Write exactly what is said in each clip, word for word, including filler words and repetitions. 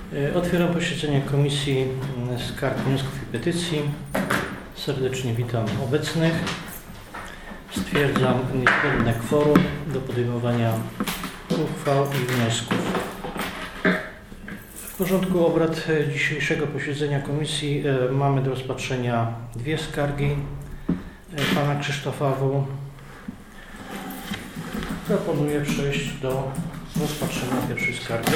Otwieram posiedzenie Komisji Skarg, Wniosków i Petycji. Serdecznie witam obecnych. Stwierdzam niezbędne kworum do podejmowania uchwał i wniosków. W porządku obrad dzisiejszego posiedzenia Komisji mamy do rozpatrzenia dwie skargi pana Krzysztofa W. Proponuję przejść do rozpatrzenia pierwszej skargi.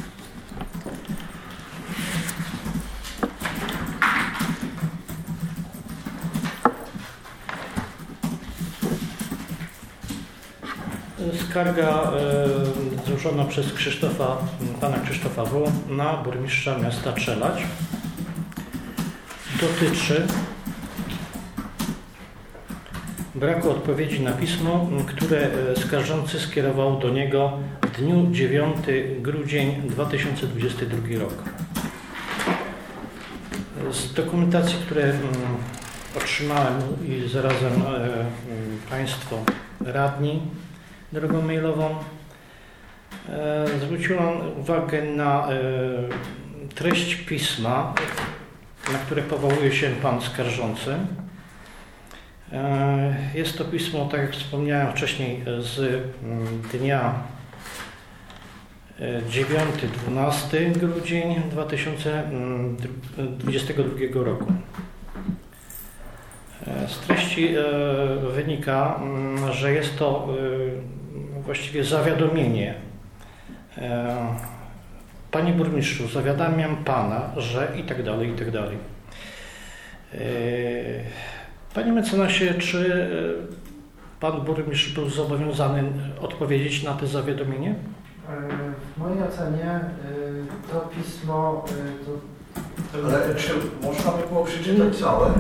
Skarga e, złożona przez Krzysztofa, pana Krzysztofa W. na burmistrza miasta Czelać dotyczy braku odpowiedzi na pismo, które skarżący skierował do niego w dniu dziewiątego grudnia dwa tysiące dwudziestego drugiego roku. Z dokumentacji, które mm, otrzymałem i zarazem e, Państwo radni drogą mailową, e, zwróciłam uwagę na e, treść pisma, na które powołuje się pan skarżący. E, jest to pismo, tak jak wspomniałem wcześniej, z dnia dziewiątego dwunastego grudnia dwa tysiące dwudziestego drugiego roku. Z treści wynika, że jest to właściwie zawiadomienie. Panie burmistrzu, zawiadamiam pana, że i tak dalej, i tak dalej. Panie mecenasie, czy pan burmistrz był zobowiązany odpowiedzieć na to zawiadomienie? W mojej ocenie to pismo... To, to... Ale czy można by było przeczytać całe?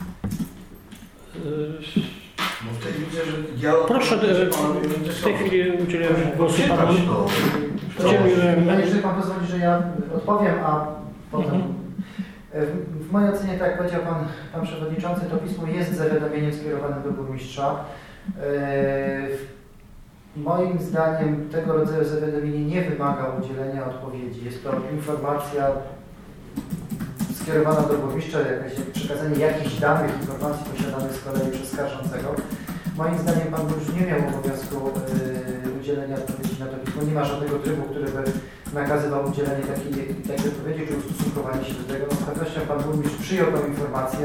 No w tej widzę, że ja... Proszę, w tej chwili udzieliłem głosu panu. Udzieliłem... Jeżeli pan pozwoli, że ja odpowiem, a potem... Mhm. W mojej ocenie, tak jak powiedział pan, pan przewodniczący, to pismo jest zawiadomieniem skierowanym do burmistrza. Moim zdaniem tego rodzaju zawiadomienie nie wymaga udzielenia odpowiedzi. Jest to informacja skierowana do burmistrza, jakieś przekazanie jakichś danych, informacji posiadanych z kolei przez skarżącego. Moim zdaniem pan burmistrz nie miał obowiązku yy, udzielenia odpowiedzi na to pismo. Nie ma żadnego trybu, który by nakazywał udzielenie takiej, takiej odpowiedzi czy ustosunkowanie się do tego. No, z pewnością pan burmistrz przyjął tę informację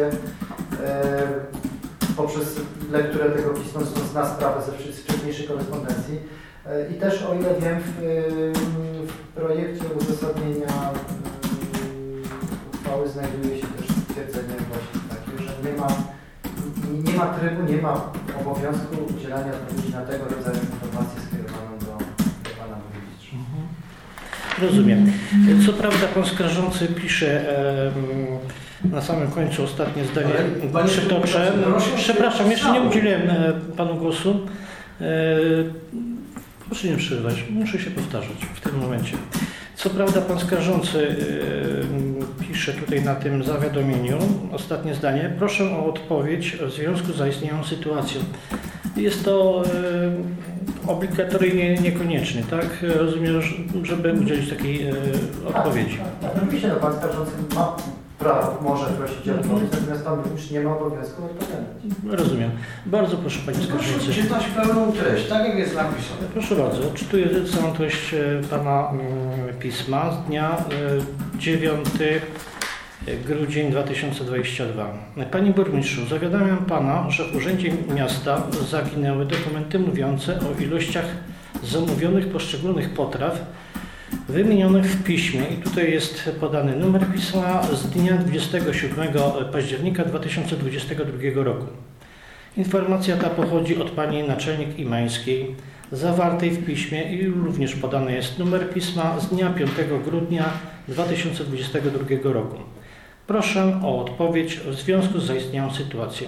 yy, poprzez lekturę tego pisma, zna sprawę ze wcześniejszej korespondencji. I też, o ile wiem, w, w projekcie uzasadnienia uchwały znajduje się też stwierdzenie właśnie takie, że nie ma, nie ma trybu, nie ma obowiązku udzielania odpowiedzi na tego rodzaju informację skierowaną do, do pana burmistrza. Mhm. Rozumiem. Co prawda pan skarżący pisze e, na samym końcu ostatnie zdanie, ale, przytoczę. Przepraszam, jeszcze nie udzieliłem panu głosu. E, proszę nie przerywać, muszę się powtarzać w tym momencie. Co prawda pan skarżący e, pisze tutaj na tym zawiadomieniu, ostatnie zdanie, proszę o odpowiedź w związku z zaistniałą sytuacją. Jest to e, obligatoryjnie niekonieczny, tak? Rozumiem, żeby udzielić takiej e, odpowiedzi. Tak, tak. Oczywiście no, pan skarżący ma prawo, może prosić o odpowiedź, natomiast pan już nie ma obowiązku odpowiadać. Rozumiem. Bardzo proszę panie skarżący. Proszę czytać pełną treść, tak jak jest napisane. Proszę bardzo, odczytuję całą treść pana y, pisma z dnia y, dziewiątego grudnia dwa tysiące dwudziestego drugiego. Panie burmistrzu, zawiadamiam pana, że w Urzędzie Miasta zaginęły dokumenty mówiące o ilościach zamówionych poszczególnych potraw wymienionych w piśmie i tutaj jest podany numer pisma z dnia dwudziestego siódmego października dwa tysiące dwudziestego drugiego roku. Informacja ta pochodzi od pani naczelnik Imańskiej, zawartej w piśmie i również podany jest numer pisma z dnia piątego grudnia dwa tysiące dwudziestego drugiego roku. Proszę o odpowiedź w związku z zaistniałą sytuacją.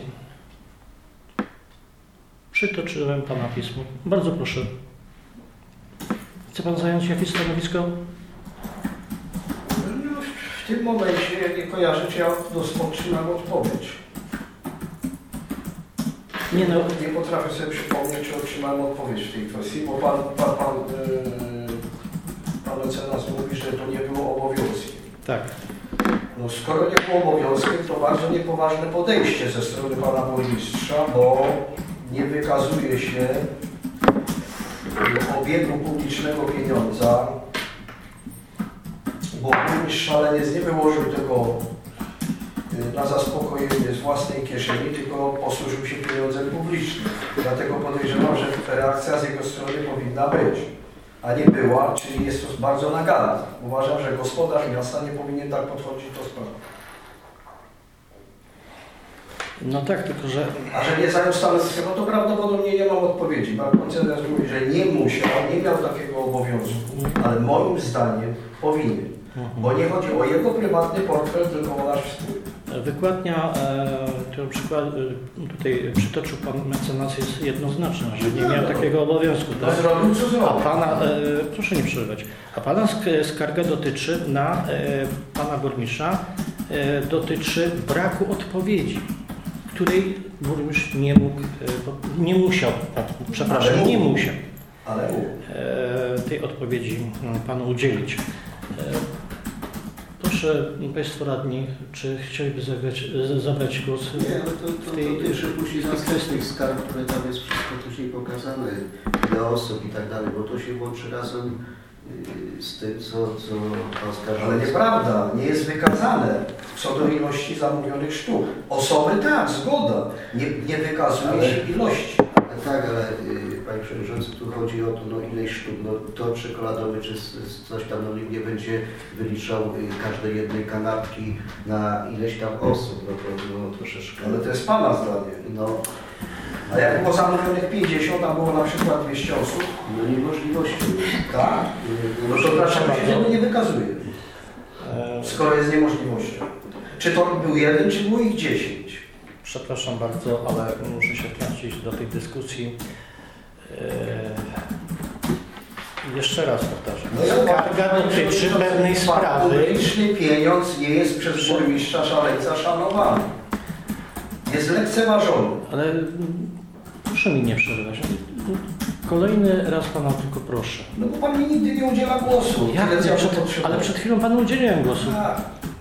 Przytoczyłem pana pismo. Bardzo proszę. Chce pan zająć jakieś stanowisko? No, w tym momencie, jak nie kojarzę, czy ja otrzymam odpowiedź. Nie, no. Nie potrafię sobie przypomnieć, czy otrzymałem odpowiedź w tej kwestii, bo pan, pan, pan, yy, pan mecenas mówi, że to nie było obowiązkiem. Tak. No skoro nie było obowiązkiem, to bardzo niepoważne podejście ze strony pana burmistrza, bo nie wykazuje się obiegu publicznego pieniądza, bo burmistrz szaleniec nie wyłożył tego na zaspokojenie z własnej kieszeni, tylko posłużył się pieniądzem publicznym. Dlatego podejrzewam, że reakcja z jego strony powinna być, a nie była, czyli jest to bardzo naganne. Uważam, że gospodarz miasta nie powinien tak podchodzić do sprawy. No tak, tylko że... A że nie zajął stanowiska, no to prawdopodobnie nie mam odpowiedzi. Pan koncernat mówi, że nie musiał, nie miał takiego obowiązku, ale moim zdaniem powinien. Bo nie chodzi o jego prywatny portfel, tylko o nasz wspólny. Wykładnia, e, którą przykład, e, tutaj przytoczył pan mecenas, jest jednoznaczna, że nie miał takiego obowiązku. No Tak? zrobił, co zrobił. A pana, e, proszę nie przerywać, a pana sk- skarga dotyczy na e, pana burmistrza, e, dotyczy braku odpowiedzi, której burmistrz nie mógł, e, nie musiał, o, przepraszam, Ale nie mógł. musiał Ale mógł. e, tej odpowiedzi no, panu udzielić. E, Proszę Państwo radni, czy chcieliby zabrać, zabrać głos? Nie, ale to, to, to dotyczy później następnych skarg, które tam jest wszystko później pokazane, ile osób i tak dalej, bo to się łączy razem z tym, co, co pan skarżył. Ale nieprawda, nie jest wykazane co do ilości zamówionych sztuk. Osoby tak, zgoda, nie, nie wykazuje Ale- się ilości. Tak, ale y, Panie Przewodniczący, tu chodzi o to, no ileś sztuk, no to czekoladowy czy s- s- coś tam, no nikt nie będzie wyliczał y, każdej jednej kanapki na ileś tam osób, no to no, troszeczkę... Ale to jest Pana zdanie. No, A jak było zamówionych pięćdziesiąt, a było na przykład dwieście osób, no niemożliwością jest. tak? Y, No to dlaczego się tego nie wykazuje? E, Skoro jest niemożliwością. Czy to był jeden, czy było ich dziesięć? Przepraszam bardzo, ale muszę się wtrącić do tej dyskusji. Eee, jeszcze raz powtarzam. Skarga dotyczy pewnej sprawy. Publiczny pieniądz nie jest przez burmistrza szaleńca szanowany. Jest lekceważony. Ale mm, proszę mi nie przerywać. Kolejny raz Pana tylko proszę. No bo Pan mi nigdy nie udziela głosu. Jak Tyle, co nie? ja Przed, potrzebuję. ale przed chwilą Panu udzieliłem głosu. Tak.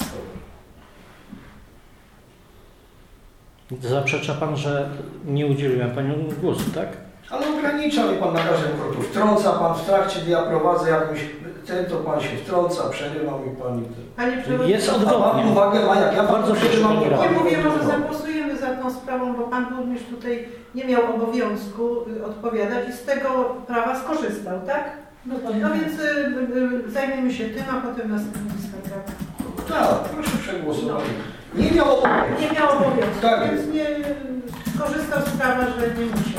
Zaprzecza Pan, że nie udzieliłem Panu głosu, tak? Ale ogranicza mnie Pan na każdym kroku. Wtrąca Pan w trakcie, gdy ja prowadzę jakąś... Ten to Pan się wtrąca, przerywa mi Pan i ten. Panie Przewodniczący, Jest A Pan odwrotnie. uwagę ma, jak ja Panu Bardzo przerywam, proszę, to Pani Pan nie mówię, może kontynuował. zagłosujemy za tą sprawą, bo Pan Burmistrz tutaj nie miał obowiązku y, odpowiadać i z tego prawa skorzystał, tak? No więc y, y, zajmiemy się tym, a potem następnym skargami. Tak, proszę przegłosować. Nie miał obowiązku. Nie miał obowiązku, Tak. więc nie skorzystał z prawa, że nie musiał.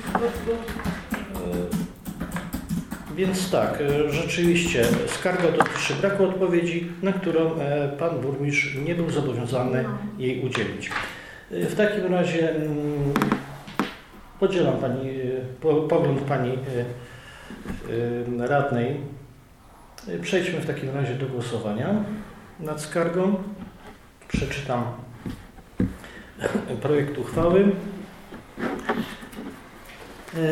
Więc tak, e, rzeczywiście skarga dotyczy braku odpowiedzi, na którą e, Pan Burmistrz nie był zobowiązany jej udzielić. E, W takim razie mm, podzielam pani, e, po, pogląd Pani e, e, radnej. E, Przejdźmy w takim razie do głosowania nad skargą. Przeczytam projekt uchwały. E,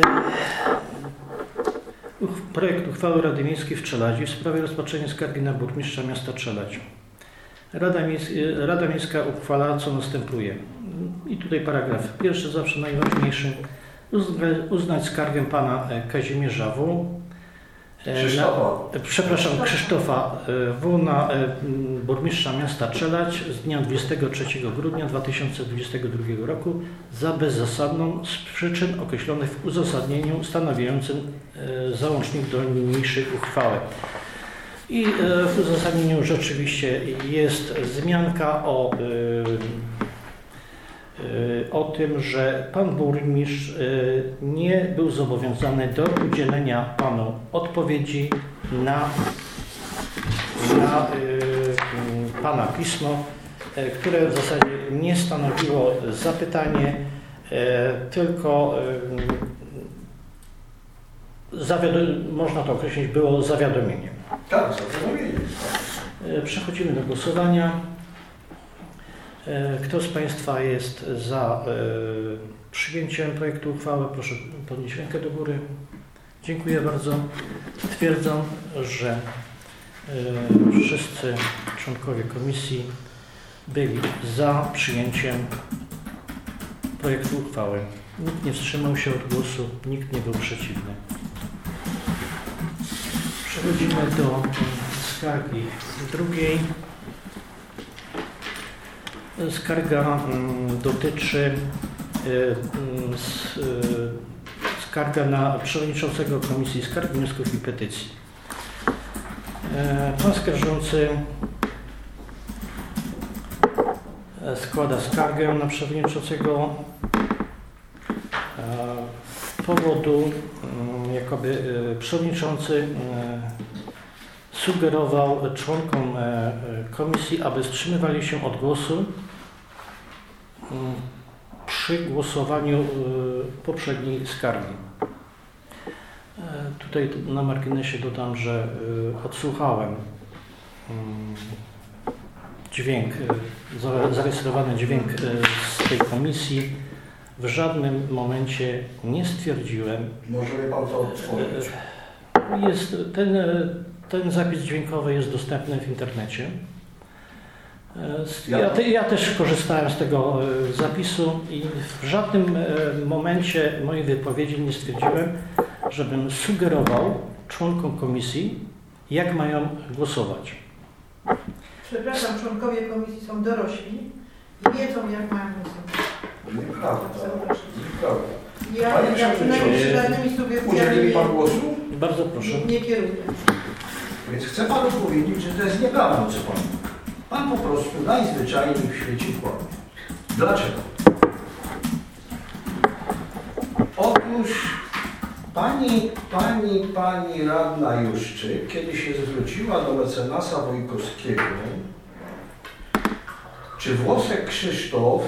Uch- Projekt uchwały Rady Miejskiej w Czeladzi w sprawie rozpatrzenia skargi na burmistrza miasta Czeladź. Rada, Mies- Rada Miejska uchwala, co następuje. I tutaj paragraf pierwszy, zawsze najważniejszy. Uzna- Uznać skargę pana e, Kazimierza W. e, Krzysztofa. Na, e, przepraszam, Krzysztofa e, W. na e, m, burmistrza miasta Czeladź z dnia dwudziestego trzeciego grudnia dwa tysiące dwudziestego drugiego roku za bezzasadną z przyczyn określonych w uzasadnieniu stanowiącym e, załącznik do niniejszej uchwały. I e, w uzasadnieniu rzeczywiście jest wzmianka o, e, e, o tym, że pan burmistrz e, nie był zobowiązany do udzielenia panu odpowiedzi na, na e, pana pismo, e, które w zasadzie nie stanowiło zapytanie, e, tylko e, zawiado- można to określić, było zawiadomieniem. Tak, zawiadomienie. E, Przechodzimy do głosowania. E, Kto z Państwa jest za e, przyjęciem projektu uchwały? Proszę podnieść rękę do góry. Dziękuję bardzo. Stwierdzam, że Wszyscy członkowie komisji byli za przyjęciem projektu uchwały. Nikt nie wstrzymał się od głosu, nikt nie był przeciwny. Przechodzimy do skargi drugiej. Skarga dotyczy skarga na przewodniczącego Komisji Skarg, Wniosków i Petycji. Pan skarżący składa skargę na przewodniczącego z powodu, jakoby przewodniczący sugerował członkom komisji, aby wstrzymywali się od głosu przy głosowaniu poprzedniej skargi. Tutaj na marginesie dodam, że odsłuchałem dźwięk, zarejestrowany dźwięk z tej komisji. W żadnym momencie nie stwierdziłem. Może mi Pan to otworzyć? Jest, ten, ten zapis dźwiękowy jest dostępny w internecie. Ja, te, ja też korzystałem z tego zapisu i w żadnym momencie mojej wypowiedzi nie stwierdziłem, żebym sugerował członkom komisji, jak mają głosować. Przepraszam, członkowie komisji są dorośli i wiedzą, jak mają głosować. Nieprawda. Nieprawda. Ja, ja przynajmniej żadnymi sugestiami Udzieli mi Pan głosu? Bardzo proszę. nie kieruję. Więc chcę Panu powiedzieć, że to jest nieprawda, co Pan. Pan po prostu najzwyczajniej w świecie kłamie. Dlaczego? Otóż pani, pani, pani radna Juszczyk, kiedy się zwróciła do mecenasa Wojkowskiego, czy Włosek Krzysztof,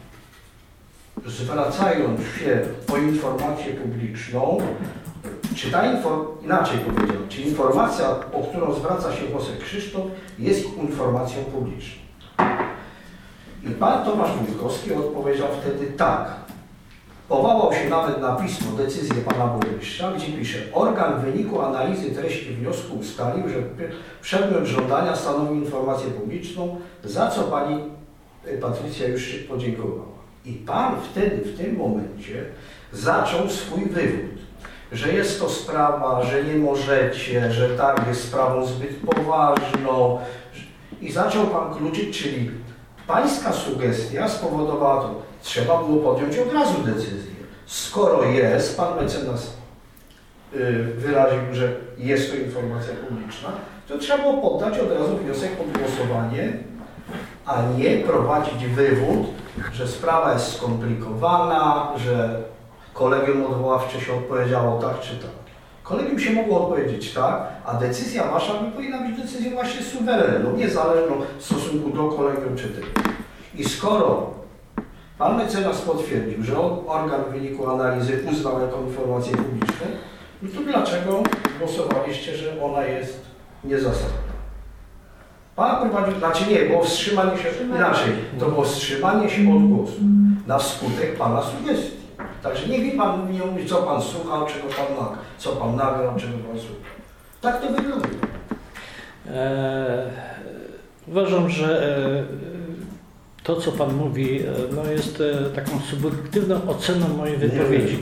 zwracając się o informację publiczną, czy ta informacja, inaczej powiedział, czy informacja, o którą zwraca się Włosek Krzysztof, jest informacją publiczną? I pan Tomasz Wójtkowski odpowiedział wtedy tak. Powołał się nawet na pismo, decyzję pana burmistrza, gdzie pisze: organ w wyniku analizy treści wniosku ustalił, że przedmiot żądania stanowi informację publiczną, za co pani Patrycja już podziękowała. I pan wtedy, w tym momencie, zaczął swój wywód, że jest to sprawa, że nie możecie, że tak jest sprawą zbyt poważną. I zaczął pan kluczyć, czyli pańska sugestia spowodowała to, trzeba było podjąć od razu decyzję. Skoro jest, pan mecenas yy, wyraził, że jest to informacja publiczna, to trzeba było poddać od razu wniosek o głosowanie, a nie prowadzić wywód, że sprawa jest skomplikowana, że kolegium odwoławcze się odpowiedziało tak czy tak. Kolegium się mogło odpowiedzieć tak, a decyzja wasza powinna być decyzją właśnie suwerenną, niezależną w stosunku do kolegium czy tego. I skoro pan mecenas potwierdził, że organ w wyniku analizy uznał jako informację publiczną, no to dlaczego głosowaliście, że ona jest niezasadna? Pan prowadził, znaczy nie, było wstrzymanie się, inaczej, to było wstrzymanie się od głosu na wskutek pana sugestii. Także niech mi pan nie mówi, co pan słuchał, czego pan nagrał, co pan nagrał, czego pan słuchał. Tak to wygląda. Eee, uważam, że e, to, co pan mówi, e, no jest e, taką subiektywną oceną mojej wypowiedzi.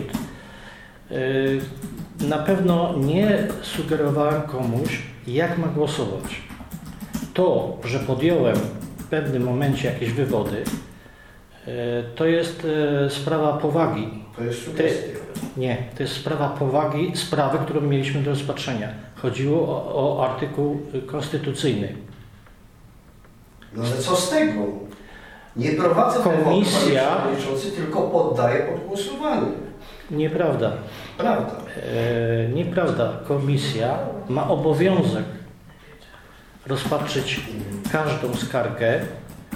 E, na pewno nie sugerowałem komuś, jak ma głosować. To, że podjąłem w pewnym momencie jakieś wywody, to jest sprawa powagi. To jest sugestia. Nie, to jest sprawa powagi sprawy, którą mieliśmy do rozpatrzenia. Chodziło o, o artykuł konstytucyjny. No ale co z tego? Nie prowadzę Komisja, przewodniczący, tylko poddaję pod głosowanie. Nieprawda. Prawda. E, nieprawda. Komisja ma obowiązek rozpatrzyć każdą skargę e,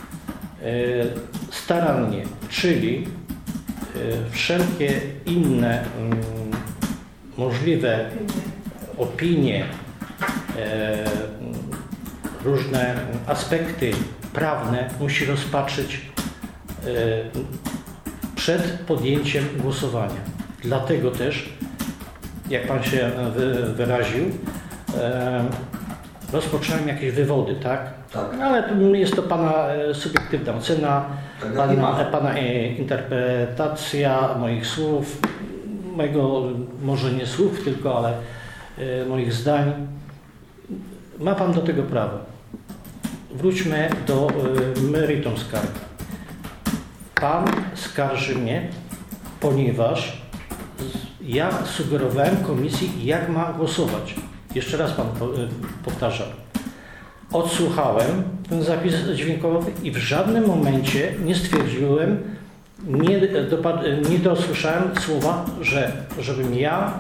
starannie, czyli e, wszelkie inne m, możliwe opinie, e, różne aspekty prawne musi rozpatrzyć e, przed podjęciem głosowania. Dlatego też, jak Pan się wy, wyraził, e, rozpocząłem jakieś wywody, tak? Tak. No, ale to jest to Pana e, subiektywna ocena, Tak, Pana, pana e, interpretacja moich słów, mojego może nie słów tylko, ale e, moich zdań. Ma Pan do tego prawo. Wróćmy do e, meritum skargi. Pan skarży mnie, ponieważ ja sugerowałem komisji, jak ma głosować. Jeszcze raz Pan powtarzam. Odsłuchałem ten zapis dźwiękowy i w żadnym momencie nie stwierdziłem, nie, dopad- nie dosłyszałem słowa, że żebym ja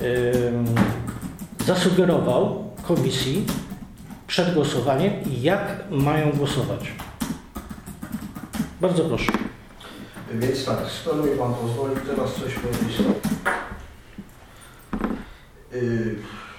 yy, zasugerował komisji przed głosowaniem, jak mają głosować. Bardzo proszę. Więc tak, skoro mi Pan pozwoli teraz coś powiedzieć. Yy,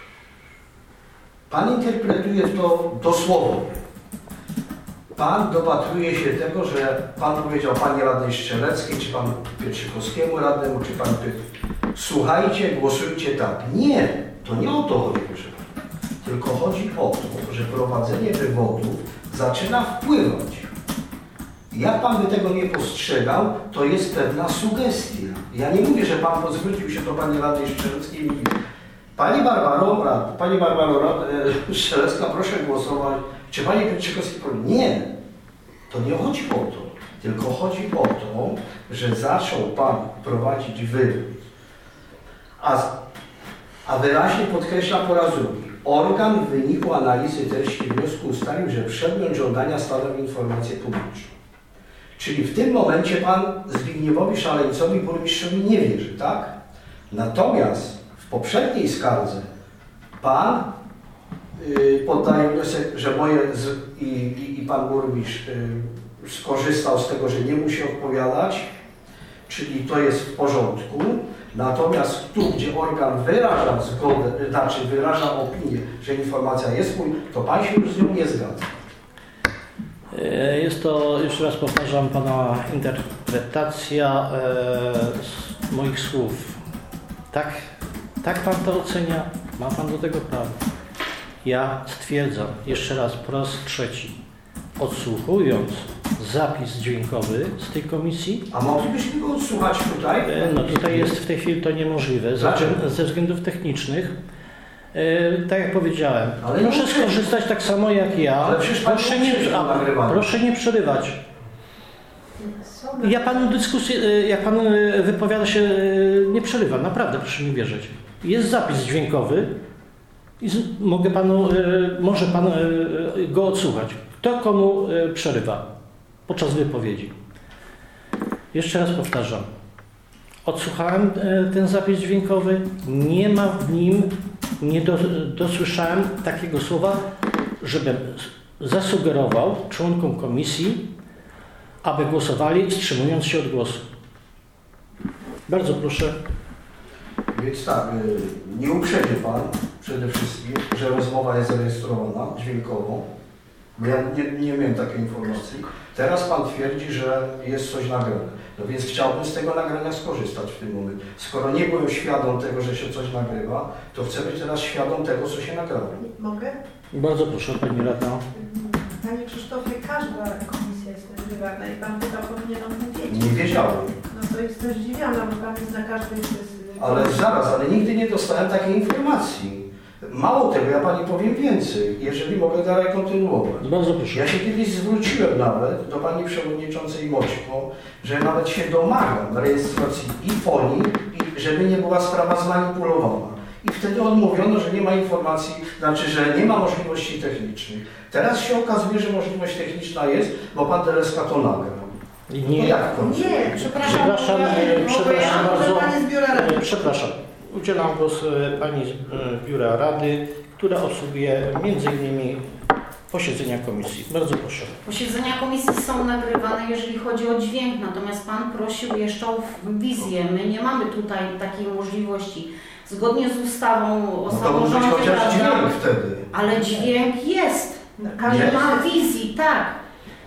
Pan interpretuje to dosłownie. Pan dopatruje się tego, że Pan powiedział Pani Radnej Strzeleckiej, czy Panu Pietrzykowskiemu radnemu, czy Panu słuchajcie, głosujcie tak. Nie, to nie o to chodzi, proszę Pana. Tylko chodzi o to, że prowadzenie wywodów zaczyna wpływać. Jak Pan by tego nie postrzegał, to jest pewna sugestia. Ja nie mówię, że Pan zwrócił się do Pani Radnej Strzeleckiej i mówi: Pani Barbaro, rad, Pani Barbaro rad, e, Strzelecka, proszę głosować. Czy Pani Pietrzykowski powie? Nie. To nie chodzi o to. Tylko chodzi o to, że zaczął Pan prowadzić wywód. A, a wyraźnie podkreślam po raz drugi. Organ w wyniku analizy treści wniosku ustalił, że przedmiot żądania stanowi informację publiczną. Czyli w tym momencie Pan Zbigniewowi Szaleńcowi, burmistrzowi, nie wierzy, tak? Natomiast w poprzedniej skardze Pan yy, poddaje wniosek, że moje z, i, i, i Pan burmistrz yy, skorzystał z tego, że nie musi odpowiadać, czyli to jest w porządku. Natomiast tu, gdzie organ wyraża zgodę, znaczy wyraża opinię, że informacja jest mój, to Pan się już z nią nie zgadza. Jest to, jeszcze raz powtarzam, Pana interpretacja e, moich słów. Tak, tak Pan to ocenia, ma Pan do tego prawo. Ja stwierdzam, jeszcze raz, po raz trzeci, odsłuchując zapis dźwiękowy z tej komisji. A moglibyśmy go odsłuchać tutaj? E, no tutaj jest w tej chwili to niemożliwe, ze, ze względów technicznych. E, tak jak powiedziałem, ale proszę skorzystać tak samo jak ja. Ale proszę, nie, a, proszę nie przerywać. Ja Panu dyskusję, jak Pan wypowiada się, nie przerywam. Naprawdę, proszę mi wierzyć. Jest zapis dźwiękowy i z, mogę Panu, może Pan go odsłuchać. Kto komu przerywa podczas wypowiedzi. Jeszcze raz powtarzam. Odsłuchałem ten zapis dźwiękowy. Nie ma w nim, nie do, dosłyszałem takiego słowa, żebym zasugerował członkom komisji, aby głosowali, wstrzymując się od głosu. Bardzo proszę. Więc tak, nie uprzedzi Pan przede wszystkim, że rozmowa jest zarejestrowana dźwiękowo, bo ja nie, nie miałem takiej informacji. Teraz Pan twierdzi, że jest coś nagrane. No więc chciałbym z tego nagrania skorzystać w tym momencie. Skoro nie byłem świadom tego, że się coś nagrywa, to chcę być teraz świadom tego, co się nagrało. Mogę? Bardzo proszę, Pani Radna. Panie Krzysztofie, każda komisja jest nagrywana i Pan chyba powinien o tym wiedzieć. Nie wiedziałem. No to jestem zdziwiona, bo Pan jest na każdej sesji. Ale zaraz, ale nigdy nie dostałem takiej informacji. Mało tego, ja Pani powiem więcej, jeżeli mogę dalej kontynuować. Bardzo proszę. Ja się kiedyś zwróciłem nawet do Pani Przewodniczącej Moćko, że nawet się domagam rejestracji i fonii, i żeby nie była sprawa zmanipulowana. I wtedy odmówiono, że nie ma informacji, znaczy, że nie ma możliwości technicznych. Teraz się okazuje, że możliwość techniczna jest, bo Pan Tereska to nagrał. Nie, to jak to? Nie, przepraszam. Przepraszam, ja, przepraszam ja, bardzo. Pani z Biura Rady. Przepraszam. Udzielam głos Pani z Biura Rady, która obsługuje między innymi posiedzenia komisji. Bardzo proszę. Posiedzenia komisji są nagrywane, jeżeli chodzi o dźwięk, natomiast Pan prosił jeszcze o wizję. My nie mamy tutaj takiej możliwości. Zgodnie z ustawą o No to samorządzie, mógł być chociaż dźwięk wtedy. ale dźwięk jest. No, Nie ma wizji, tak.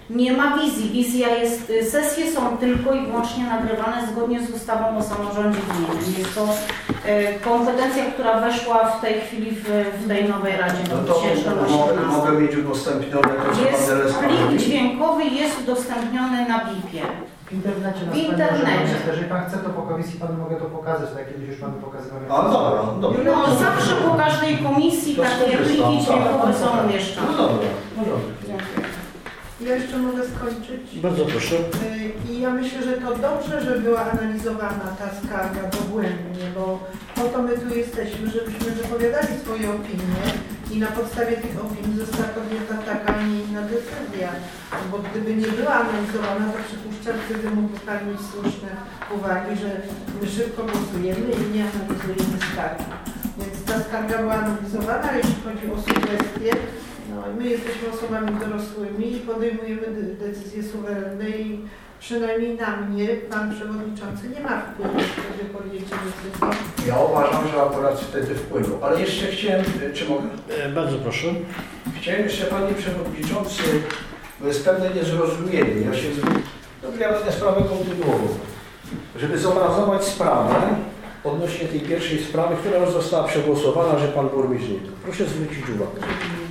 Nie ma wizji. Wizja jest, sesje są tylko i wyłącznie nagrywane zgodnie z ustawą o samorządzie gminy. Jest to e, kompetencja, która weszła w tej chwili w, w tej nowej Radzie No dwa to tysiące mogę, osiemnastej. mogę mieć udostępnione to, co Jest pan Dereska plik mówi. dźwiękowy, jest udostępniony na bipie. W internecie W nas internecie. Pani może, jeżeli Pan chce, to po komisji Panu mogę to pokazać, tak jak kiedyś już Panu pokazywałem. A dobra, dobra. No zawsze po każdej komisji To takie skorzystam, pliki tak. dźwiękowe są umieszczane. No dobra, no dobra. Dziękuję. Ja jeszcze mogę skończyć. Bardzo proszę. I ja myślę, że to dobrze, że była analizowana ta skarga dogłębnie, bo po to my tu jesteśmy, żebyśmy wypowiadali swoje opinie i na podstawie tych opinii została podjęta taka, a nie inna decyzja. Bo gdyby nie była analizowana, to przypuszczam, wtedy mógłby Pan mieć słuszne uwagi, że my szybko głosujemy i nie analizujemy skargi. Więc ta skarga była analizowana, jeśli chodzi o sugestie. No, my jesteśmy osobami dorosłymi i podejmujemy de decyzje suwerenne i przynajmniej na mnie Pan Przewodniczący nie ma wpływu wtedy podjęcia decyzji. Ja uważam, że akurat wtedy wpływał. Ale jeszcze chciałem, czy mogę? E, Bardzo proszę. Chciałem jeszcze, Panie Przewodniczący, bo jest pewne niezrozumienie. Ja się no, ja będę sprawę kontynuował. Żeby zobrazować sprawę odnośnie tej pierwszej sprawy, która już została przegłosowana, że Pan Burmistrz nie. Proszę zwrócić uwagę.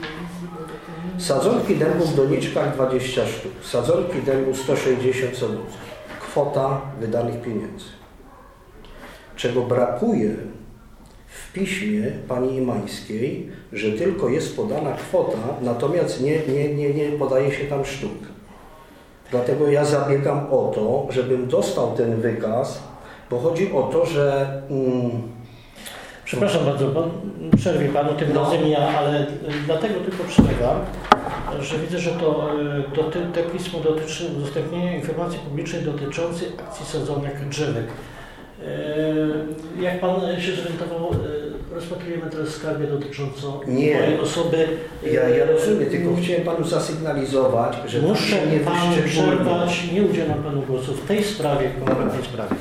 Sadzonki dębu w doniczkach dwadzieścia sztuk, sadzonki dębu sto sześćdziesiąt sadzonków. Kwota wydanych pieniędzy. Czego brakuje w piśmie pani Imańskiej, że tylko jest podana kwota, natomiast nie, nie, nie, nie podaje się tam sztuk. Dlatego ja zabiegam o to, żebym dostał ten wykaz, bo chodzi o to, że... Mm, Przepraszam bardzo, pan, przerwie Panu tym No. razem ja, ale dlatego tylko przylegam, że widzę, że to, to te, te pismo dotyczy udostępnienia informacji publicznej dotyczącej akcji sadzonek drzewek. E, Jak Pan się zorientował, e, rozpatrujemy teraz skargę dotyczącą Nie. mojej osoby. ja, ja rozumiem, tylko chciałem Panu zasygnalizować, że tam Muszę się nie Panu wyszczególnia. przerwać, nie udzielam Panu głosu w tej sprawie, w konkretnej sprawie.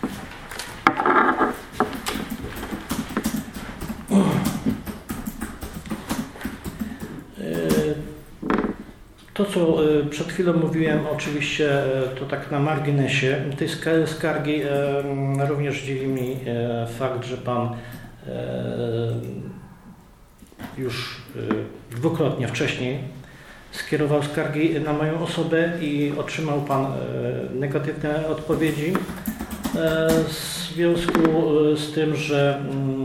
To, co przed chwilą mówiłem, oczywiście to tak na marginesie. Tej skargi również dziwi mi fakt, że Pan już dwukrotnie wcześniej skierował skargi na moją osobę i otrzymał Pan negatywne odpowiedzi w związku z tym, że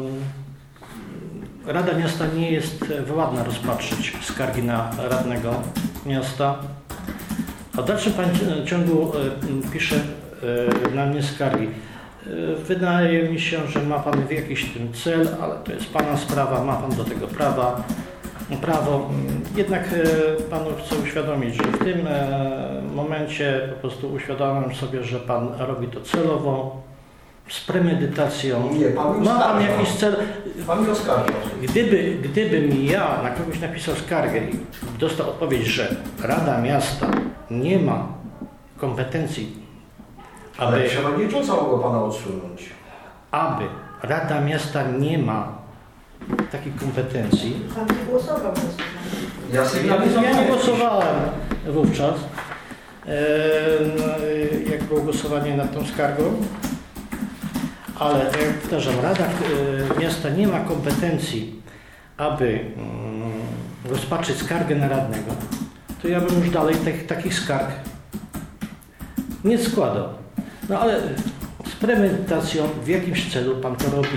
Rada Miasta nie jest władna rozpatrzyć skargi na radnego miasta, a w dalszym ciągu pisze na mnie skargi. Wydaje mi się, że ma Pan jakiś tym cel, ale to jest Pana sprawa, ma Pan do tego prawa, prawo. Jednak Panu chcę uświadomić, że w tym momencie po prostu uświadamiam sobie, że Pan robi to celowo, z premedytacją. Nie, Pan mi ma Pan oskarża. jakiś cel. Pan mi oskarża. Gdyby, gdybym ja na kogoś napisał skargę i dostał odpowiedź, że Rada Miasta nie ma kompetencji, Ale aby, przewodnicząca mogła Pana odsunąć. aby Rada Miasta nie ma takiej kompetencji. Pan nie głosował. Ja Ja, sygnalizowałem. ja nie głosowałem wówczas, e, jak było głosowanie nad tą skargą. Ale jak powtarzam, Rada Miasta nie ma kompetencji, aby mm, rozpatrzyć skargę na radnego, to ja bym już dalej tych, takich skarg nie składał. No ale z premedytacją, w jakimś celu Pan to robi.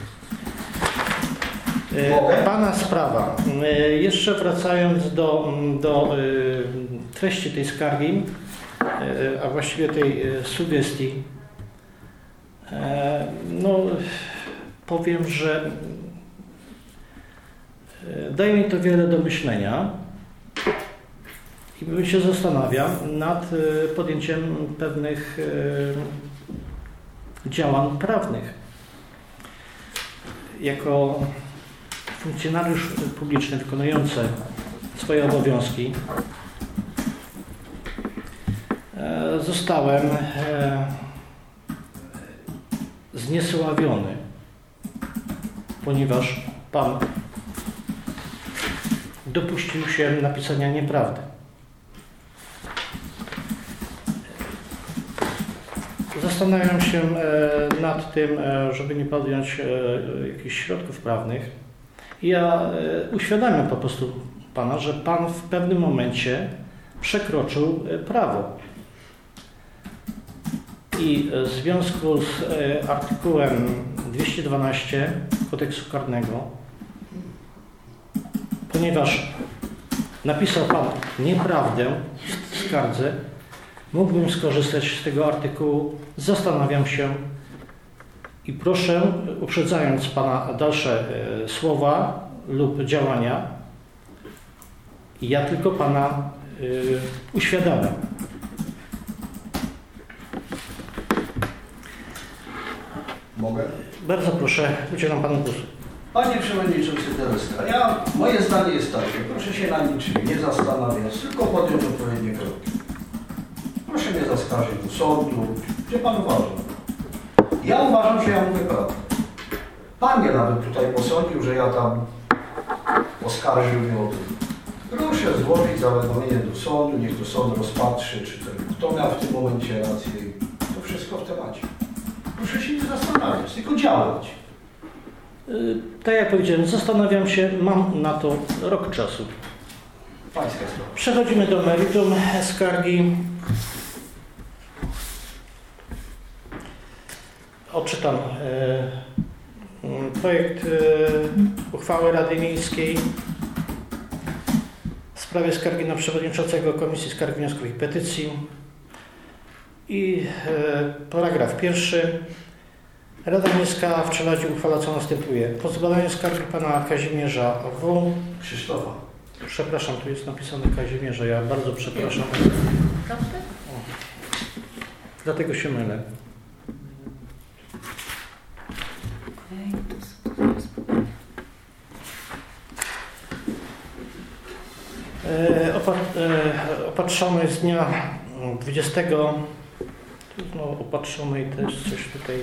E, Pana sprawa. E, jeszcze wracając do, do e, treści tej skargi, e, a właściwie tej e, sugestii, no, powiem, że daje mi to wiele do myślenia i się zastanawiam nad podjęciem pewnych działań prawnych. Jako funkcjonariusz publiczny wykonujący swoje obowiązki zostałem zniesławiony, ponieważ Pan dopuścił się napisania nieprawdy. zastanawiam się e, nad tym, e, żeby nie podjąć e, jakichś środków prawnych. I ja e, uświadamiam po prostu Pana, że Pan w pewnym momencie przekroczył e, prawo. I w związku z e, artykułem dwieście dwanaście Kodeksu Karnego, ponieważ napisał Pan nieprawdę w skardze, mógłbym skorzystać z tego artykułu. Zastanawiam się i proszę, uprzedzając Pana dalsze e, słowa lub działania, ja tylko Pana e, uświadamiam. Mogę? Bardzo proszę, udzielam Panu głosu. Panie Przewodniczący Teleska, ja, moje zdanie jest takie, proszę się na niczym nie zastanawiać, tylko podjąć odpowiednie kroki. Proszę mnie zaskarżyć do sądu, gdzie Pan uważa. Ja uważam, że ja mówię prawdę. Pan mnie nawet tutaj posądził, że ja tam oskarżył mnie o tym. Proszę złożyć zawiadomienie do sądu, niech to sąd rozpatrzy, czy ten, kto miał w tym momencie rację. To wszystko w temacie. Proszę się nie zastanawiać, tylko działać. Tak jak powiedziałem, zastanawiam się, mam na to rok czasu. Pańska sprawa. Przechodzimy do meritum skargi. Odczytam e, projekt e, uchwały Rady Miejskiej w sprawie skargi na przewodniczącego Komisji Skarg, Wniosków i Petycji. I e, paragraf pierwszy. Rada Miejska w Czeladzie uchwala, co następuje. Po zbadaniu skargi pana Kazimierza W. Krzysztofa. Przepraszam, tu jest napisane Kazimierza, ja bardzo przepraszam. O, dlatego się mylę. E, opat, e, opatrzony z dnia dwudziestego No, opatrzonej też coś tutaj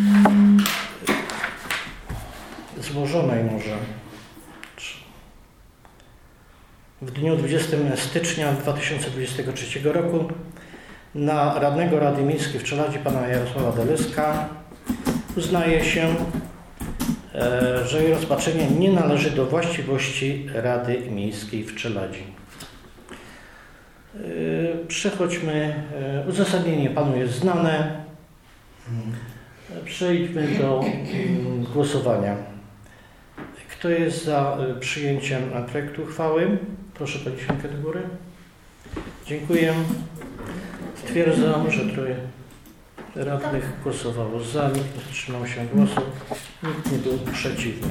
złożonej może. W dniu dwudziestego stycznia dwa tysiące dwudziestego trzeciego roku na radnego Rady Miejskiej w Czeladzie pana Jarosława Deleska uznaje się, e, że jej rozpatrzenie nie należy do właściwości Rady Miejskiej w Czeladzie. Przechodźmy, uzasadnienie Panu jest znane. Przejdźmy do głosowania. Kto jest za przyjęciem projektu uchwały? Proszę podnieść rękę do góry. Dziękuję. Stwierdzam, że troje radnych głosowało za, nikt nie wstrzymał się głosu, nikt nie był przeciwny.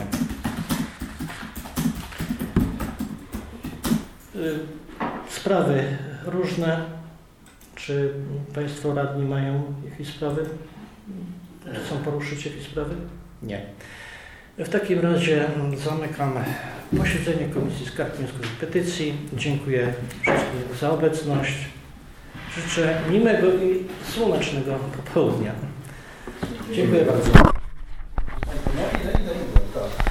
Sprawy różne. Czy Państwo radni mają jakieś sprawy? Chcą poruszyć jakieś sprawy? Nie. W takim razie zamykam posiedzenie Komisji Skarg, Wniosków i Petycji. Dziękuję wszystkim za obecność. Życzę miłego i słonecznego popołudnia. Dziękuję bardzo.